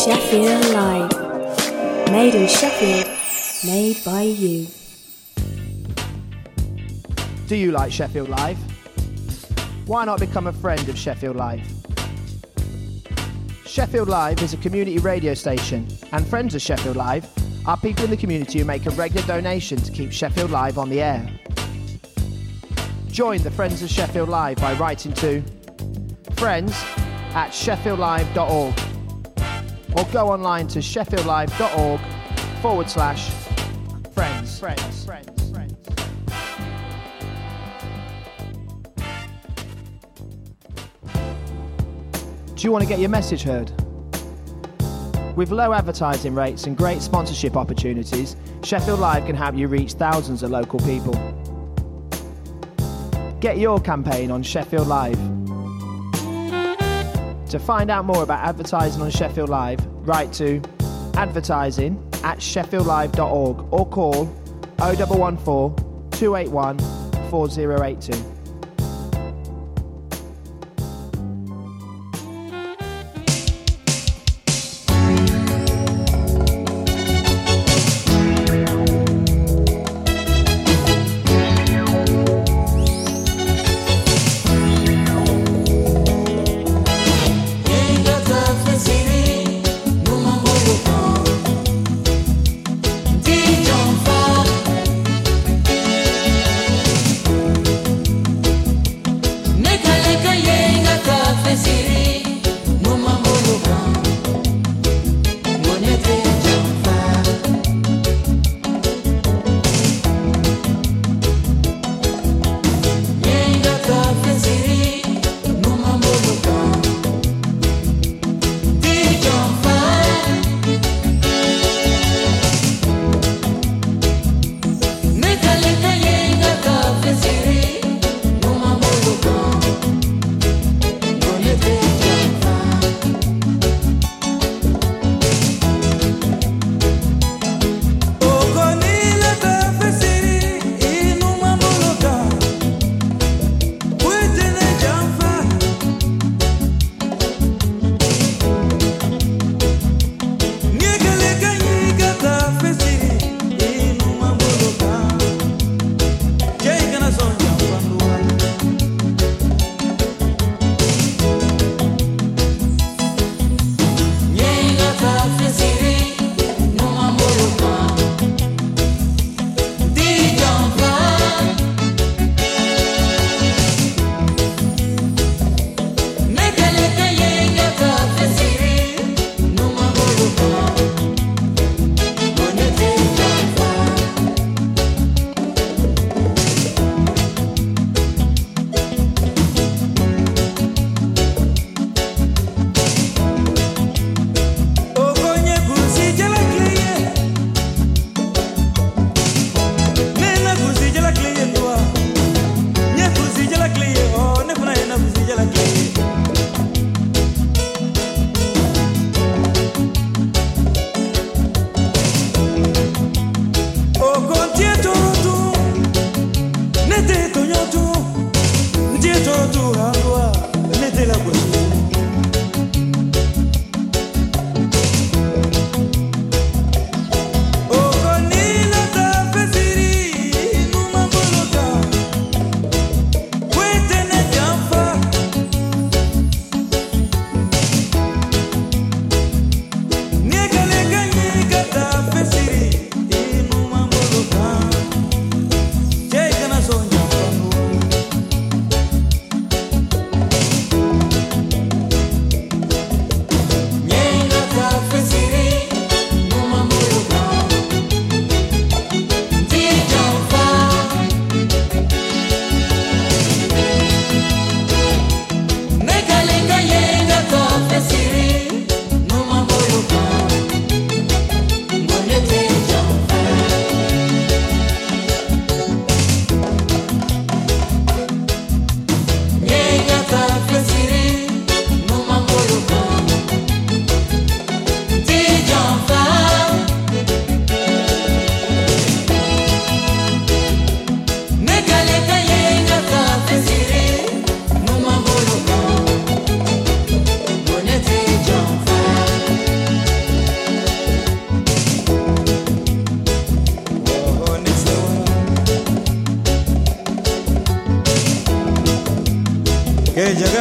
Sheffield Live. Made in Sheffield, made by you. Do you like Sheffield Live? Why not become a friend of Sheffield Live? Sheffield Live is a community radio station, and friends of Sheffield Live are people in the community who make a regular donation to keep Sheffield Live on the air. Join the Friends of Sheffield Live by writing to friends@sheffieldlive.org or go online to sheffieldlive.org/friends. Do you want to get your message heard? With low advertising rates and great sponsorship opportunities, Sheffield Live can help you reach thousands of local people. Get your campaign on Sheffield Live. To find out more about advertising on Sheffield Live, write to advertising@sheffieldlive.org or call 0114 281 4082.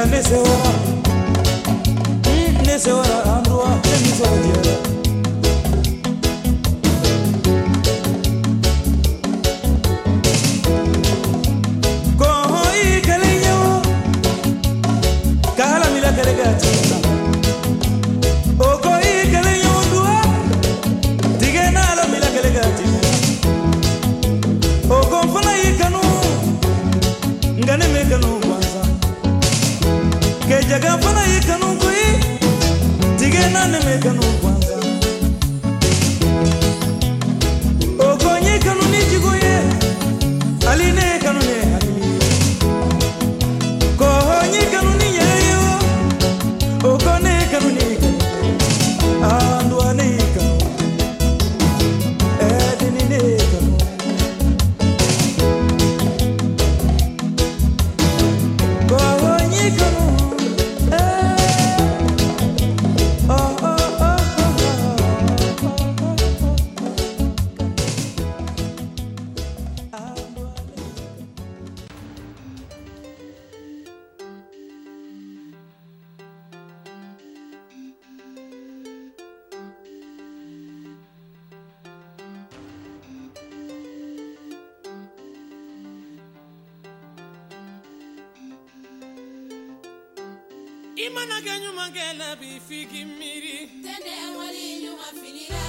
Imana ganyu mangela bi fiki miri tende wali nyuma finira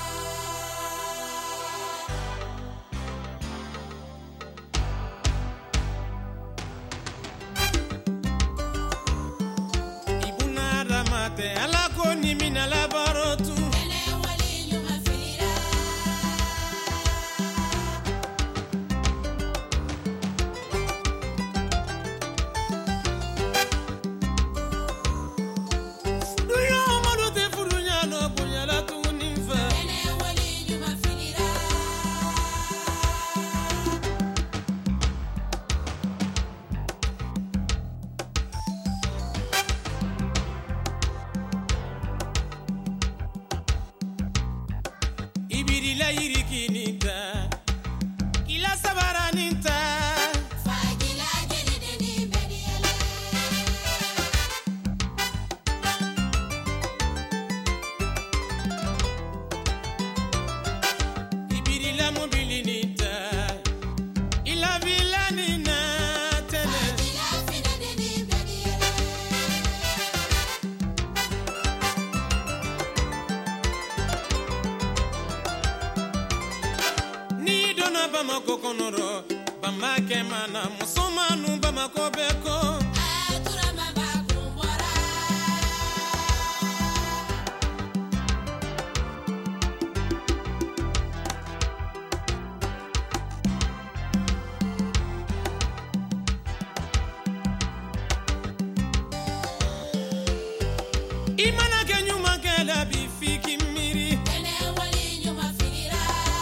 Ibuna ramate ala ko ni mina la barotu tende wali nyuma finira Ibirila yirikinita Kila sabaraninta Fagila gelideni bediele Ibirila mobilinita Ila vilanina tene Fagila finadeni bediele Bamako konoro bamake mana musomanu bamako beko atura mama kumbora Imana ganyu mangela bifiki miri ene wali nyuma finira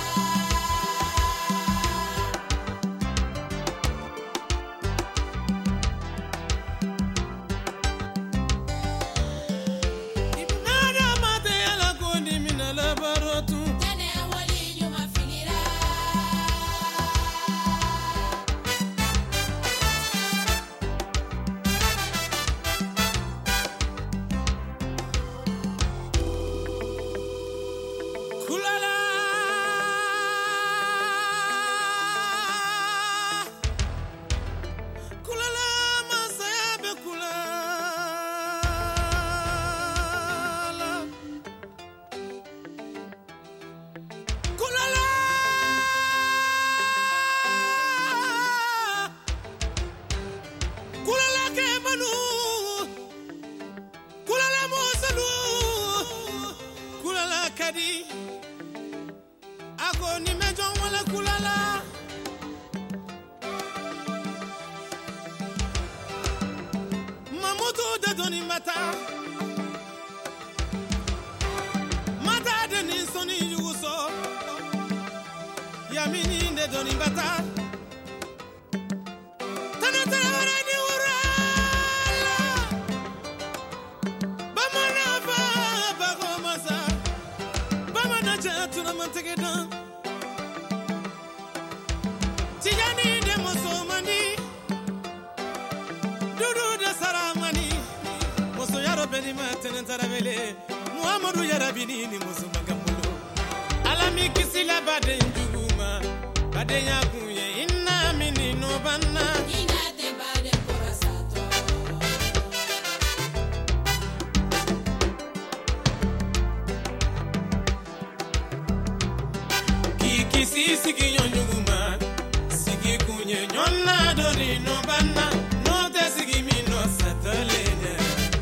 Ako ni mejon wala kulala Mamoto de doni mata Mata de ni soni yuso Yamini de doni bata Tana tana ni urala Bamana ba gomasa Bamana jatuna mantegedan Tijani de mosomani Dudu de sarama Muhammadu yarabini ni musuma gambulo alami kisila badenjuma badenya kuye inna mini no banna ina te bade corasato kiki sisi kinyonyuma sigi kunye nyonna dori no banna no te sigi mino satolene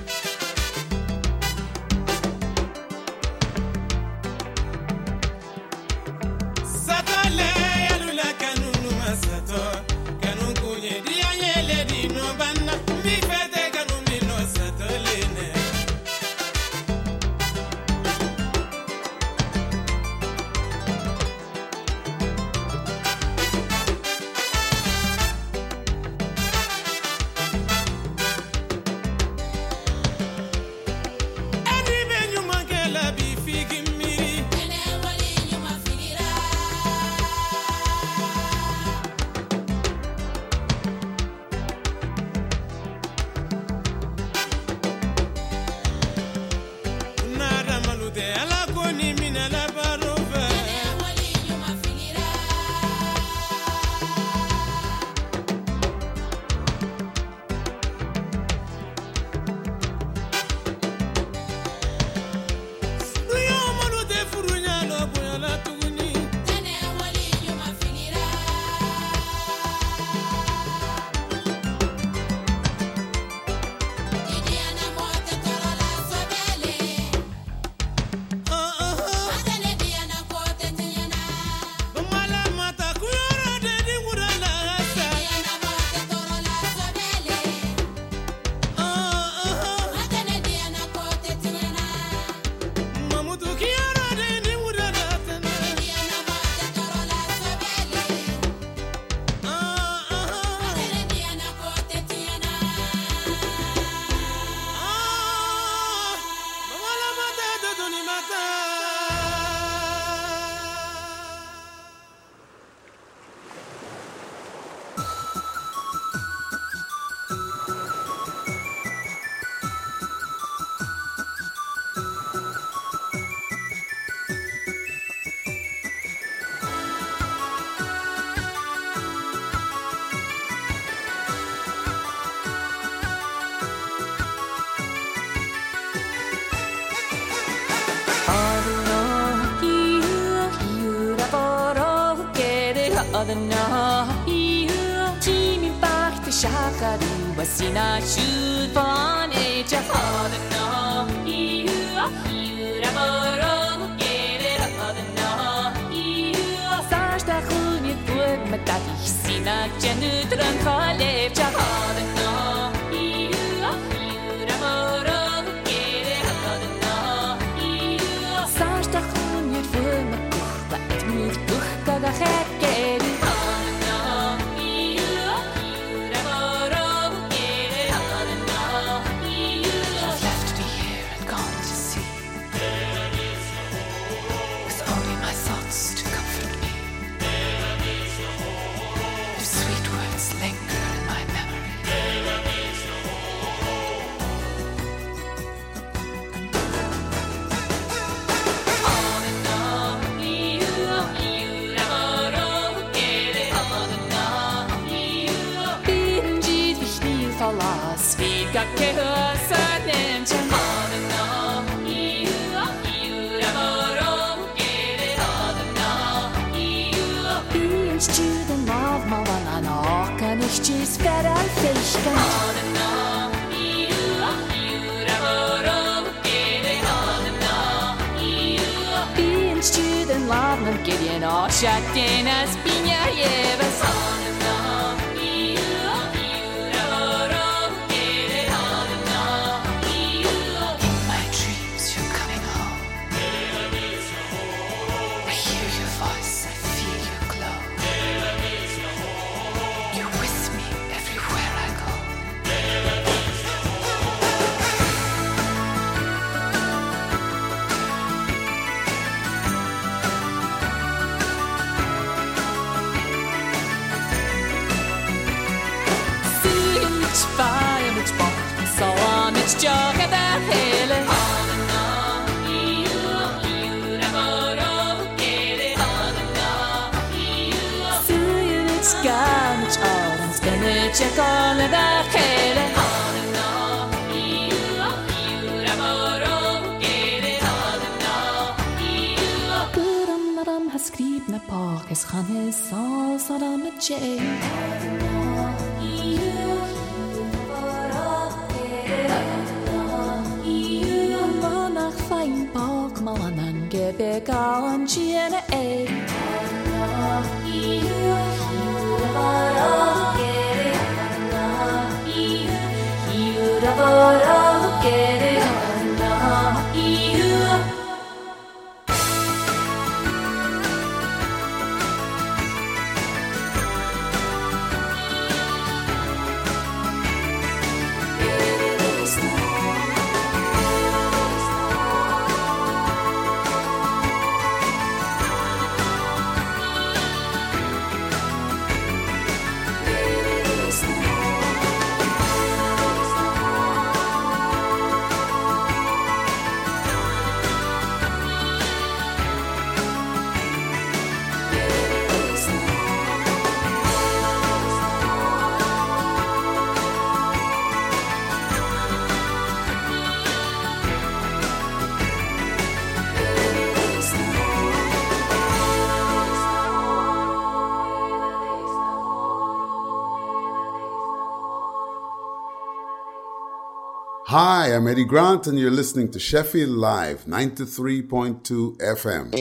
Sina shudvan echa hadna iu ramoro gere hadna iu sashta khuni tueg matati sina janutran khale hadna iu ramoro gere hadna iu sashta khuni tueg matati mir tukka ga khekeri Che sanem chamana iu ramoro gere hadna iu binge to the love mavana no kan ich chis feral fechten hadna iu ramoro gere hadna iu binge to the love no gere no shatten as pinya yevas hadna con da khele no you lavoro che no you puram naram haskrib na park es khanes sans sadam che Began chiene e Hi, I'm Eddie Grant, and you're listening to Sheffield Live, 93.2 FM.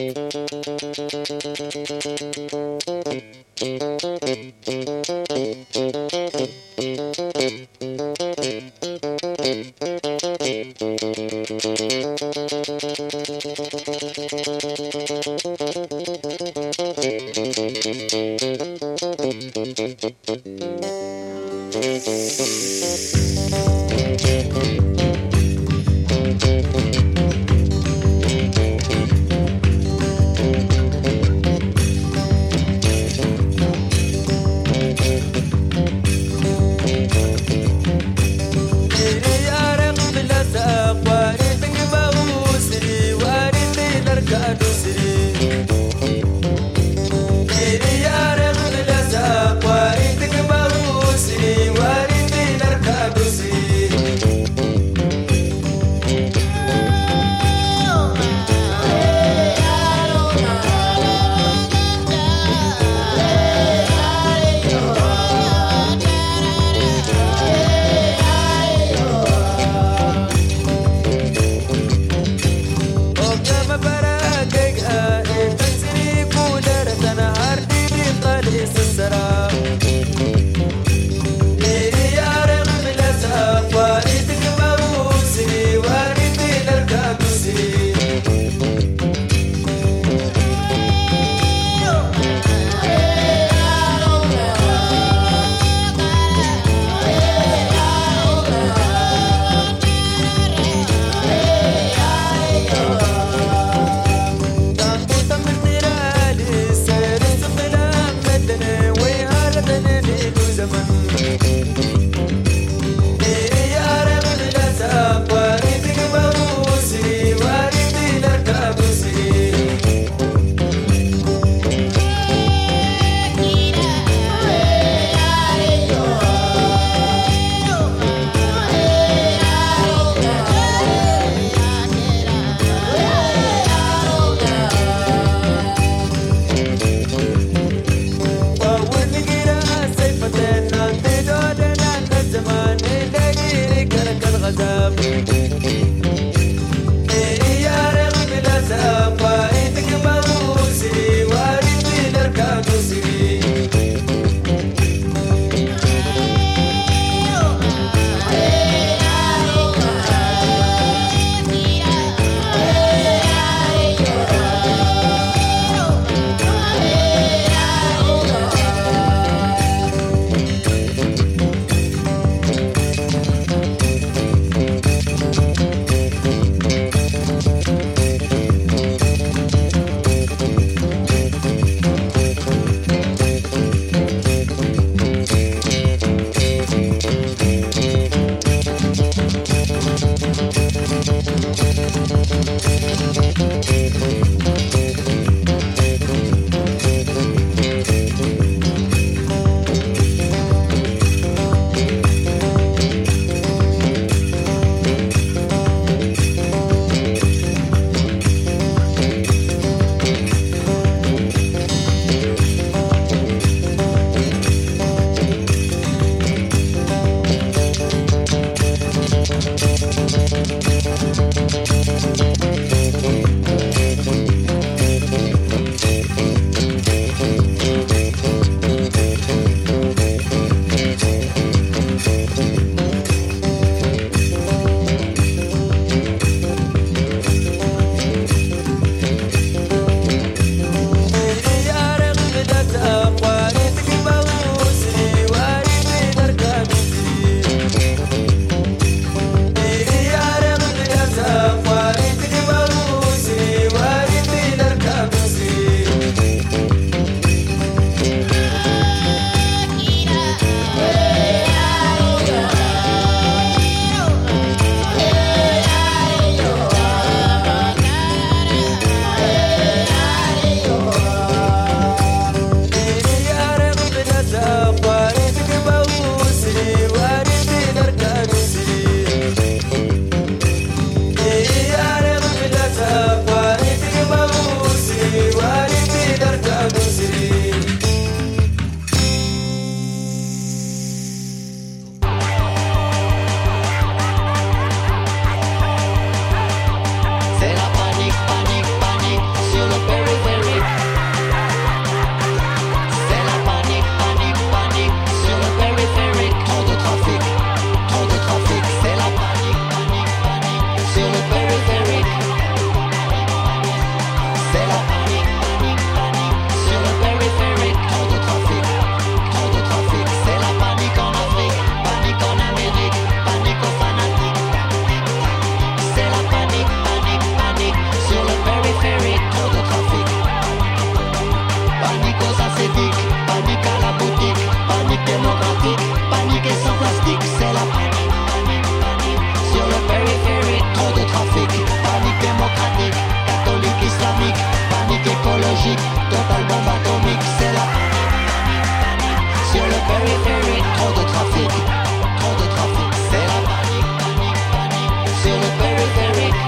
tragique, total bombe atomique, c'est la panique. Sur le périphérique, trop de trafic, c'est la panique. Sur le périphérique,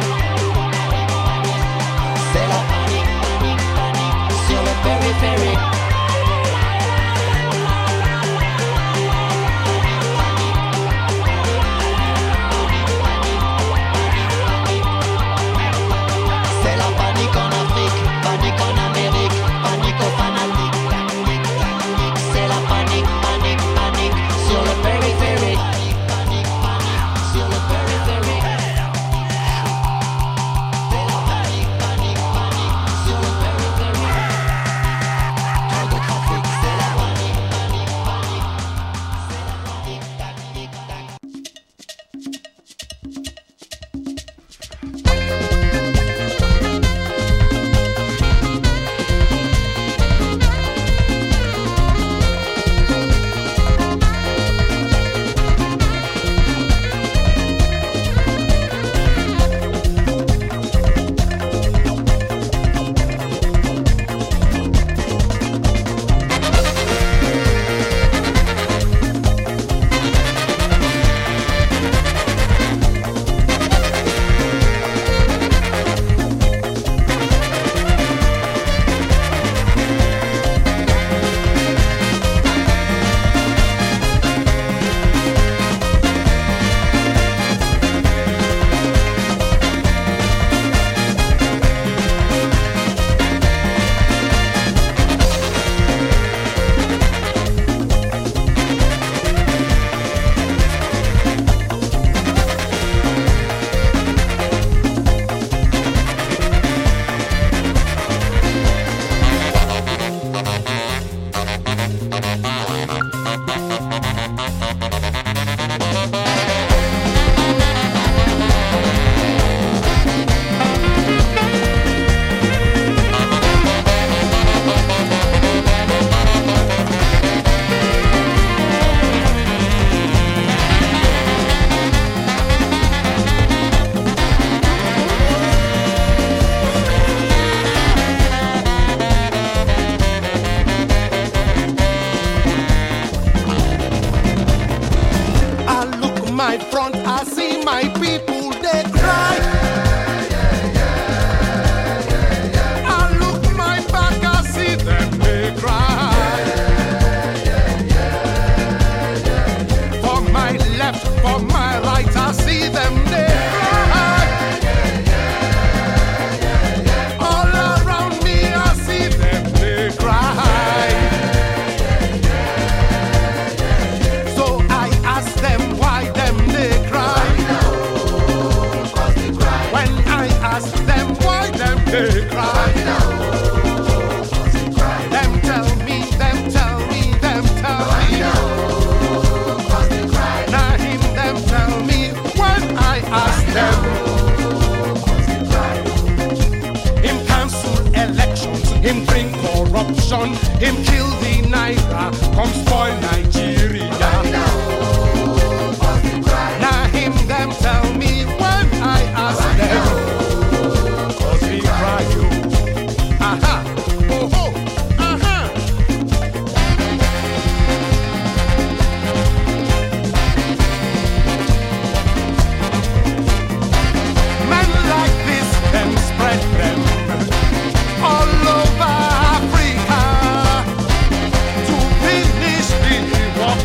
c'est la panique. Sur le périphérique. Walk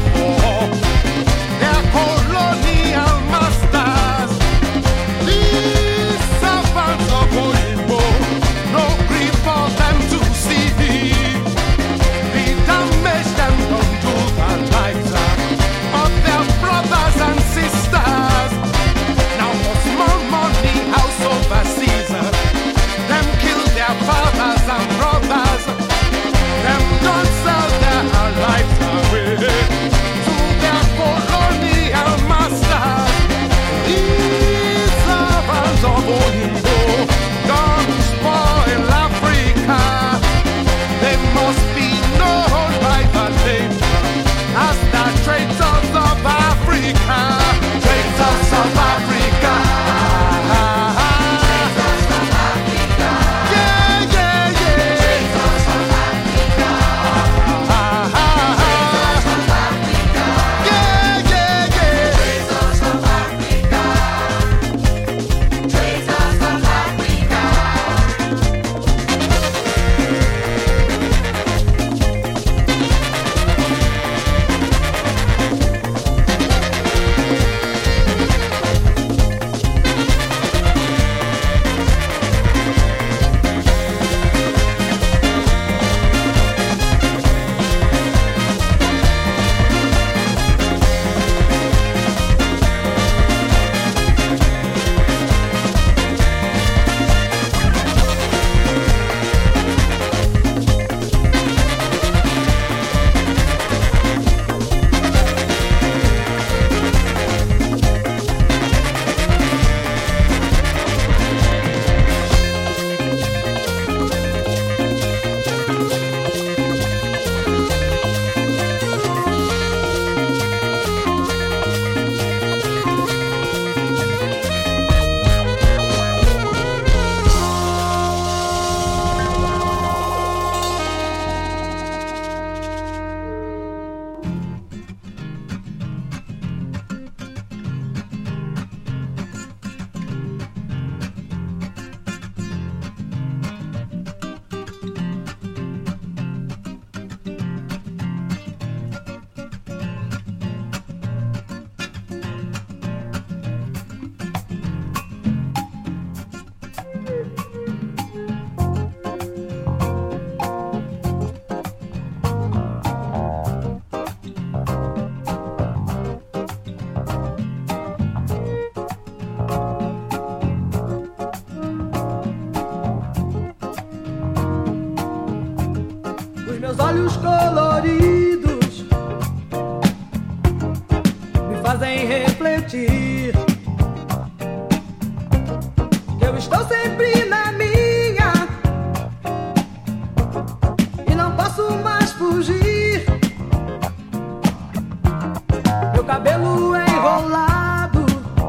olhos coloridos me fazem refletir que eu estou sempre na minha e não posso mais fugir. Meu cabelo enrolado,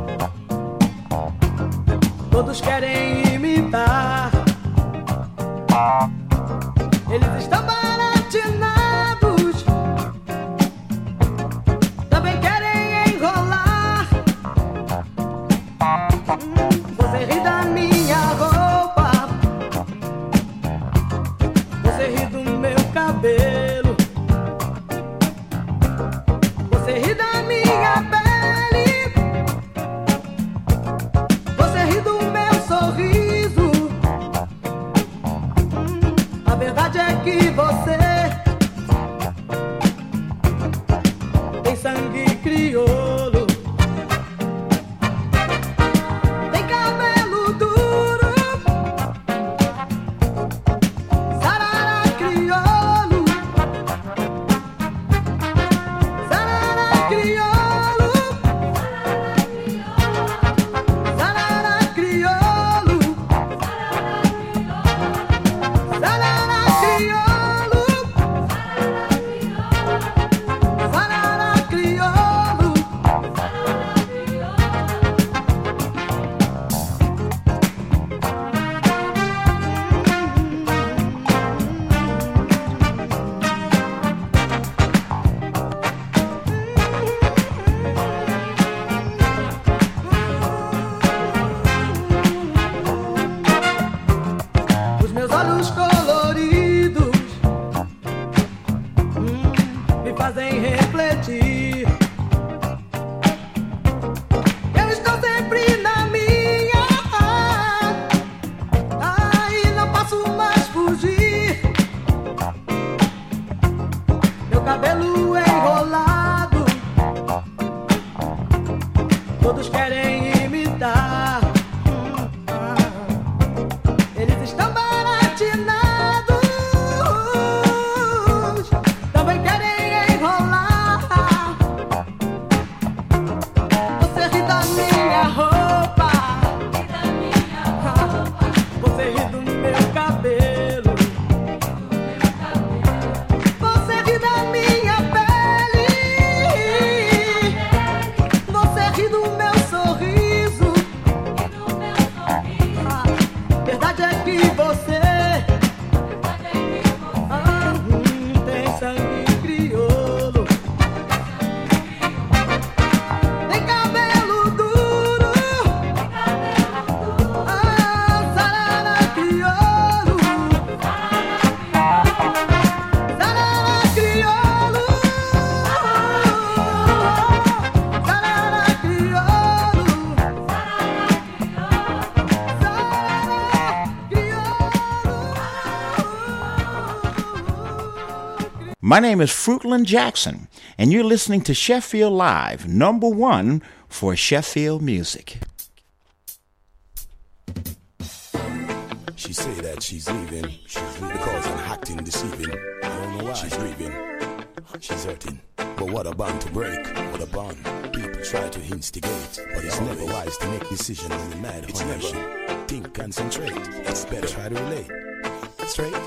todos querem imitar. Eles estão baratinados, também querem enrolar. Você ri da minha roupa, você ri do meu cabelo, você ri da minha pele, você ri do meu sorriso. A verdade é que você tem sangue crioulo, tem cabelo duro, sarará crioulo, sarará crioulo, sarará crioulo, sarará crioulo, sarará crioulo. Os meus olhos coloridos me fazem refletir. Eu estou sempre na minha e não posso mais fugir. Meu cabelo enrolado, todos querem imitar. Eles estão baratinados, também querem enrolar. Você ri da minha roupa, você ri do meu cabelo, você ri da minha pele, você ri do meu sorriso. Verdade é que você tem sangue crioulo, tem cabelo duro, sarará crioulo, sarará crioulo, sarará crioulo, My name is Fruitland Jackson, and you're listening to Sheffield Live, #1 for Sheffield music. She say that she's leaving because I'm acting deceiving. I don't know why she's grieving. She's hurting. But what a bond to break. What a bond. People try to instigate, but it's never wise to make decisions in the mad. It's never. Think, concentrate. It's better. Try to relate. Straight.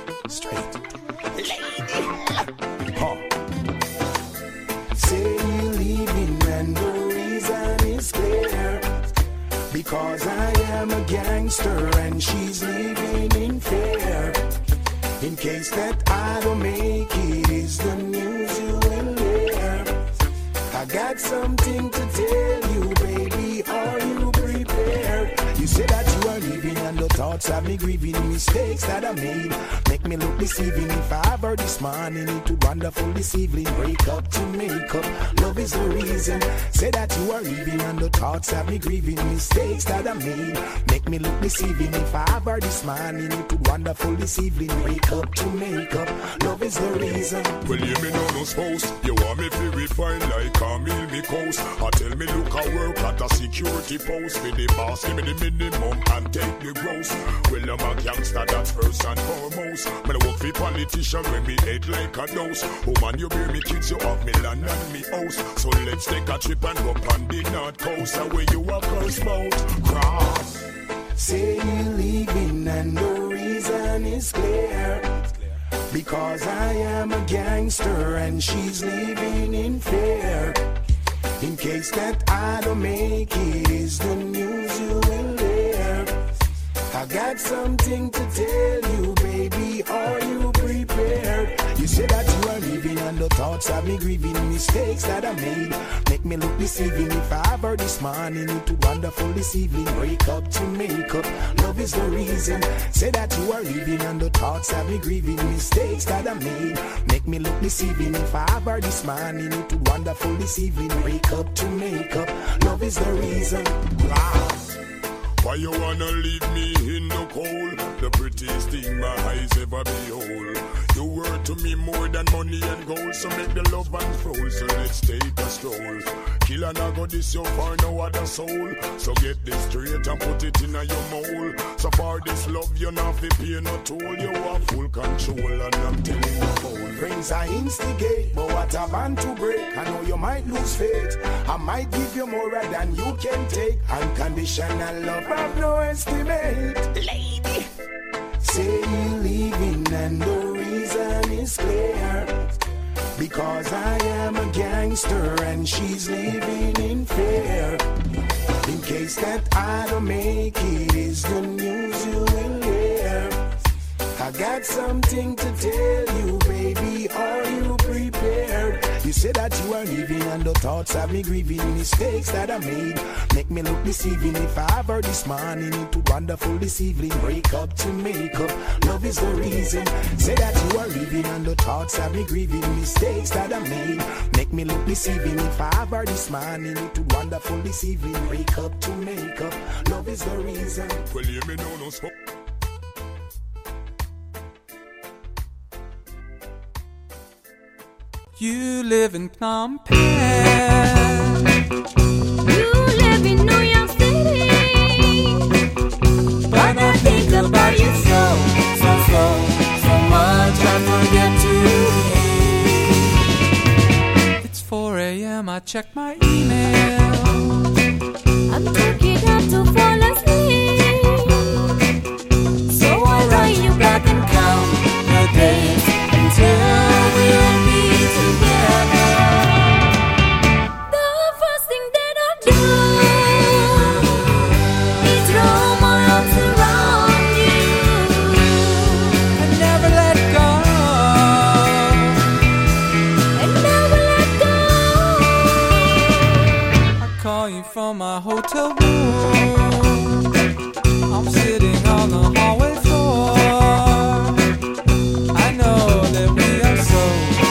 Say you're leaving and the reason is clear. Because I am a gangster and she's living in fear. In case that I don't make it, is the news you will hear. I got something to tell you, baby, are you prepared? You say that you are leaving and the thoughts have me grieving. Mistakes that I made make me look deceiving. If I ever this morning, it would wonderful this evening. Break up to make up, love is the reason. Say that you are leaving and the thoughts have me grieving. Mistakes that I made make me look deceiving. If I ever this morning, it would wonderful this evening. Break up to make up, love is the reason. Well, you me know no spouse. You want me to refine like Camille me coast. I tell me look I work at a security post. For the boss, give me the minimum and take the gross. Well, I'm a gangster, that's first and foremost. Man, I work for politician when me head like a dose. Oh man, you bear me kids, you have me land and me house. So let's take a trip and go on the north coast. Where you are first boat, cross. Say you leaving and the reason is clear. Because I am a gangster and she's living in fear. In case that I don't make it, is the news you will hear. I got something to tell you, baby, are you prepared? You say that you are living and the thoughts of me grieving, mistakes that I made make me look deceiving. If I ever this morning into wonderful this evening, break up to make up, love is the reason. Say that you are living and the thoughts of me grieving, mistakes that I made make me look deceiving. If I ever this morning into wonderful this evening, break up to make up, love is the reason. Wow. Why you wanna leave me in the cold? The prettiest thing my eyes ever behold. You were to me more than money and gold, so make the love unfold. So let's take a stroll. Kill and I got this, you for no other soul. So get this straight and put it in your mold. So for this love, you not fi pay no toll. You have full control and I'm telling you cold. Friends I instigate, but what a band to break. I know you might lose faith. I might give you more than you can take. Unconditional love, have no estimate. Lady, say you leaving and the reason is clear. Because I am a gangster and she's living in fear. In case that I don't make it, is the news you will hear. I got something to tell you, baby, are you prepared? You say that you are leaving and the thoughts of me grieving, mistakes that I made make me look deceiving. If I ever this morning into wonderful this evening, break up to make up, love is the reason. Say that you are leaving and the thoughts of me grieving, mistakes that I made make me look deceiving. If I ever this morning into wonderful this evening, break up to make up, love is the reason. Well, you me know no smoke. You live in Phnom Penh. You live in New York City. But I think about you so much I forget to eat. It's 4 a.m. I check my email. I'm taking up to fall asleep. So I write you back and count the days until we'll be together. The first thing that I do is throw my arms around you and never let go. and never let go. I call you from my hotel room. I'm sitting on the hallway floor. I know that we are so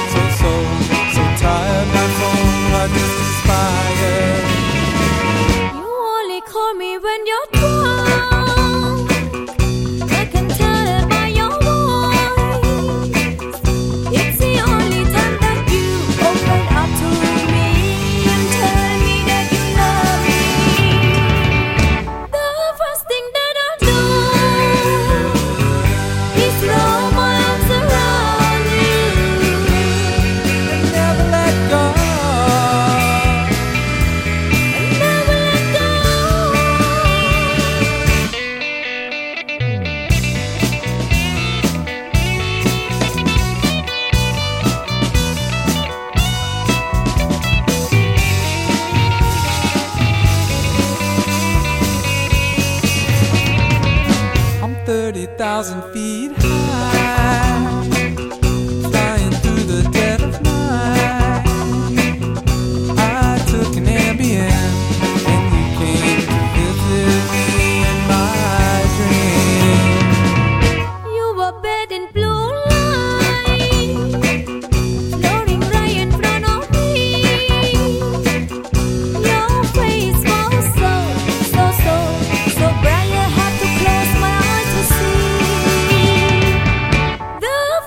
tired. My phone heart is inspired. You only call me when you're drunk. I can tell by your voice. It's the only time that you open up to me and tell me that you love me. The first thing that I do is throw my arms around you And never let go. and never let go. I'm 30,000 feet high, flying through the dead of night. I took an Airbnb and you came to visit me in my dream. You were bed in blue light, floating right in front of me. Your face was so bright, I had to close my eyes to see. The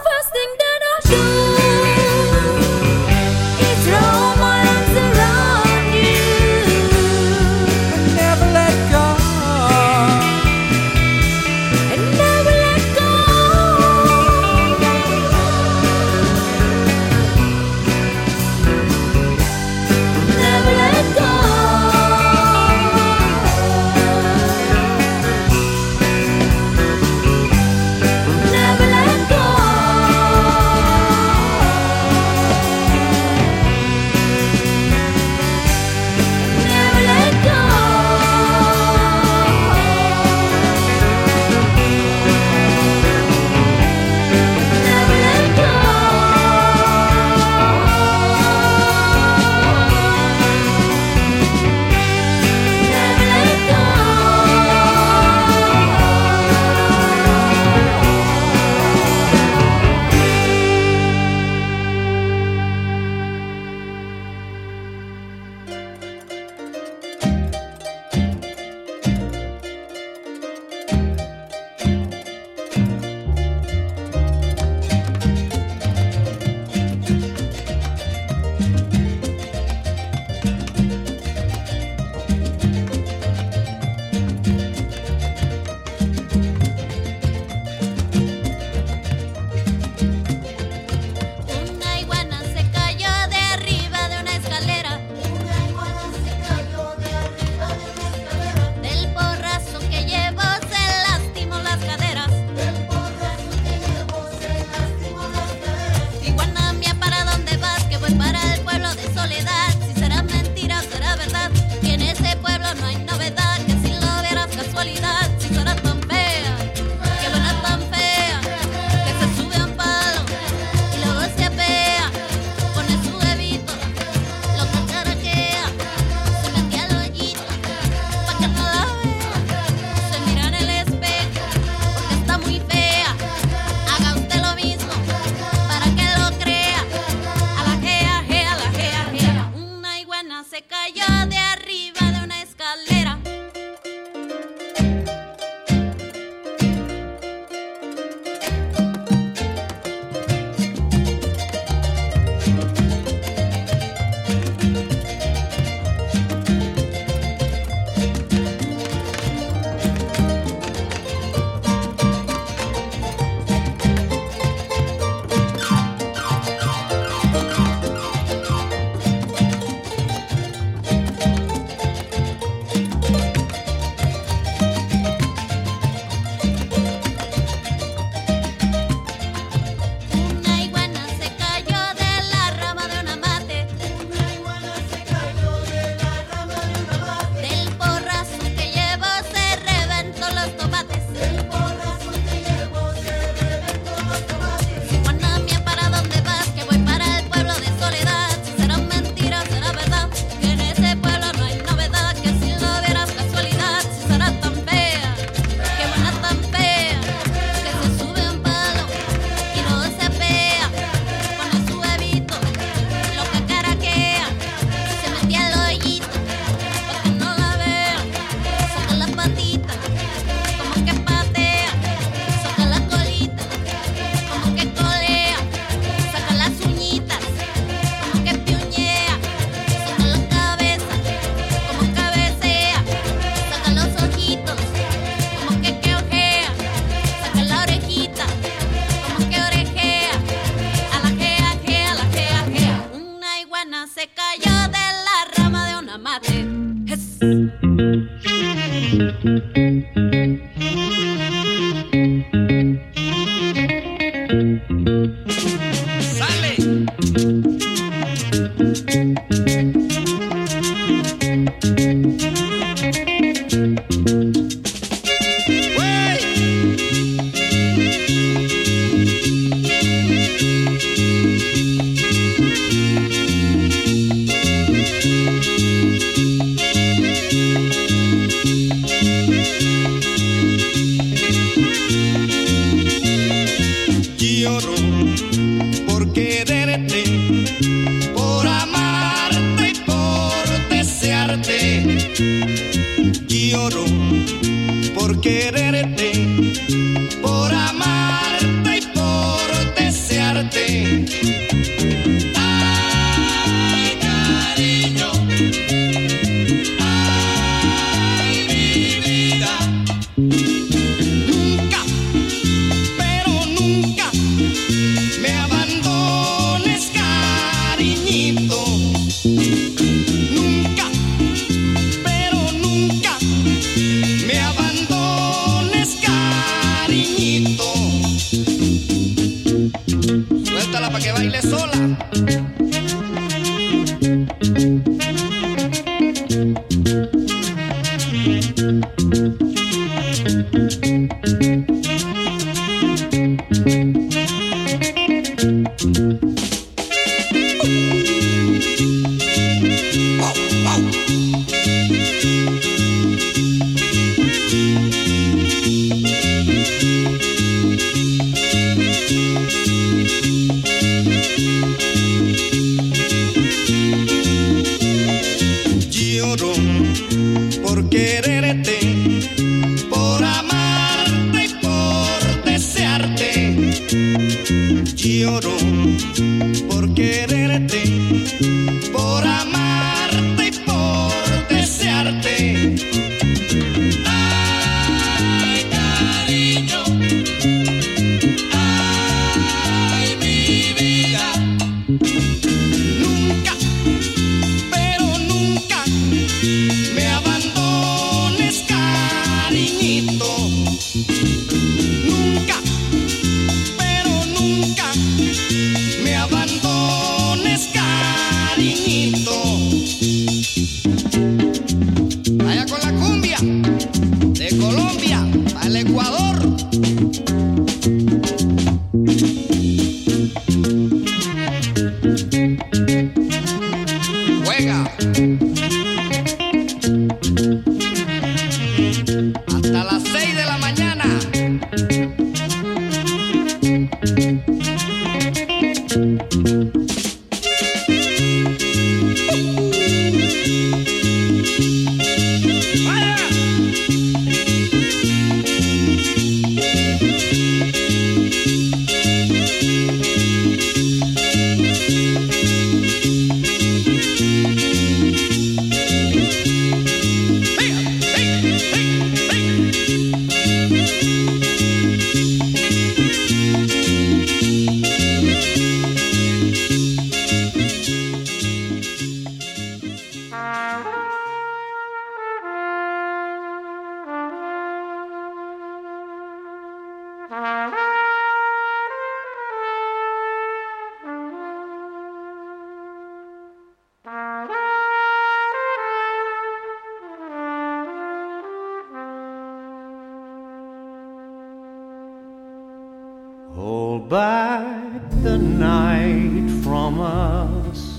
Hold back the night from us,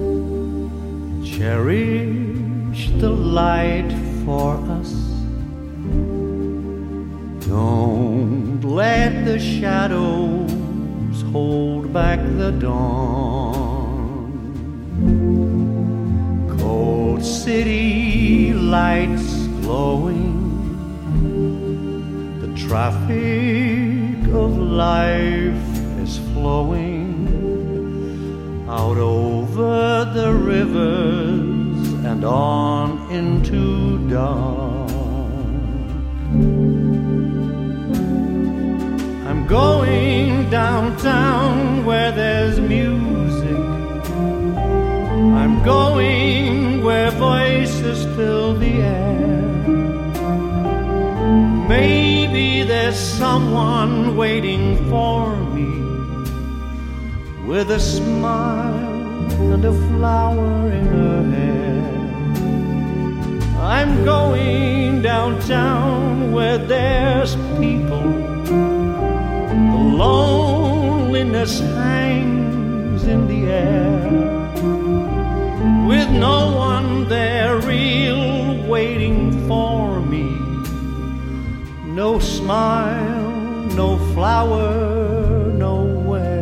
cherish the light for us. Don't let the shadows hold back the dawn. Cold city lights glowing, the traffic of life is flowing out over the rivers and on into dark. I'm going downtown where there's music. I'm going where voices voices fill the air. Maybe there's someone waiting for me with a smile and a flower in her hair. I'm going downtown where there's people. The loneliness hangs in the air, with no one there real waiting for me. No smile, no flower, nowhere.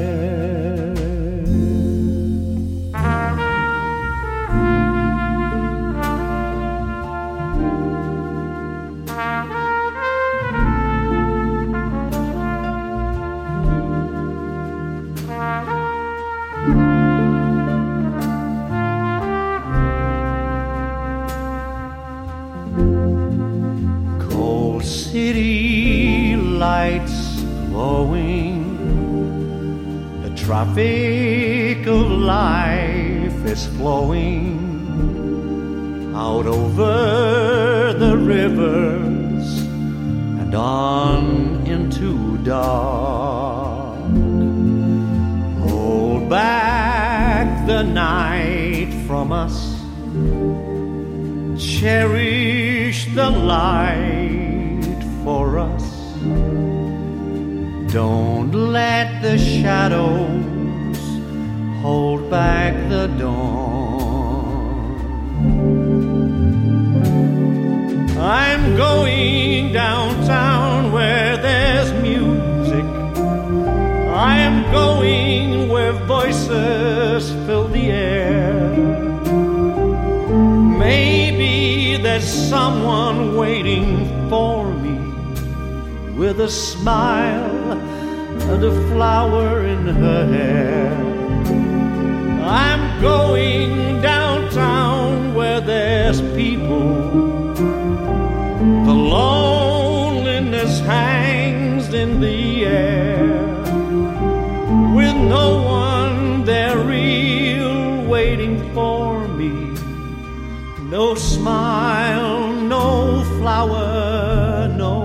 City lights glowing, the traffic of life is flowing out over the rivers and on into dark. Hold back the night from us, cherish the light for us. Don't let the shadows hold back the dawn. I'm going downtown where there's music. I am going where voices fill the air. Maybe there's someone waiting for me with a smile and a flower in her hair. I'm going downtown where there's people. The loneliness hangs in the air, with no one there real waiting for me. No smile, no flower, nowhere.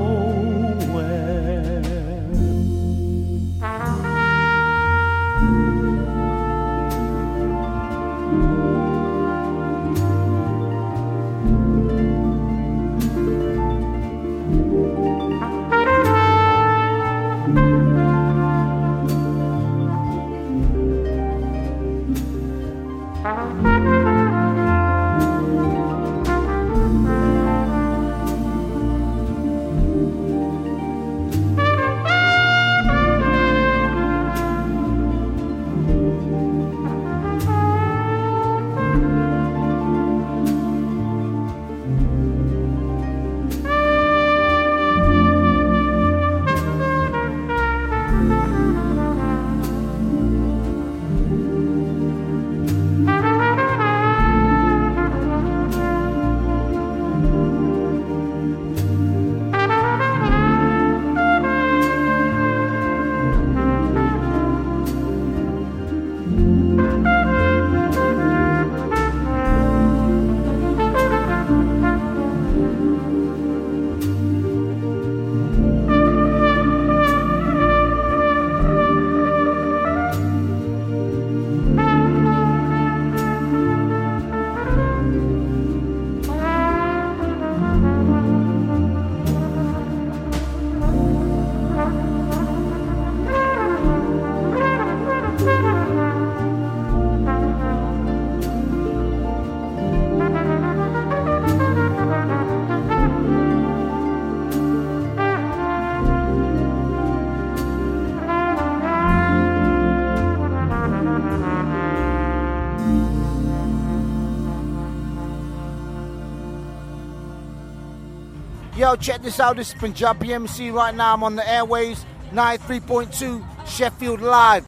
Yo, check this out. This is Punjabi MC. Right now I'm on the airwaves, 93.2 Sheffield Live.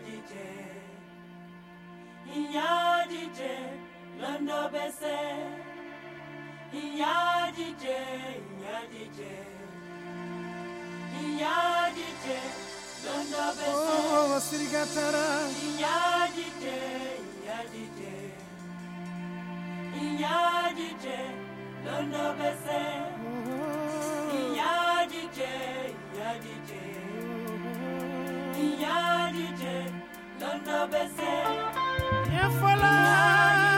Lando bese Iya DJ, iya DJ, iya DJ, Londo Bese. Oh, Sirigatara. Iya DJ, iya DJ, iya DJ, Londo Bese. Iya DJ, iya DJ, iya DJ, Londo Bese. Yeah, fala.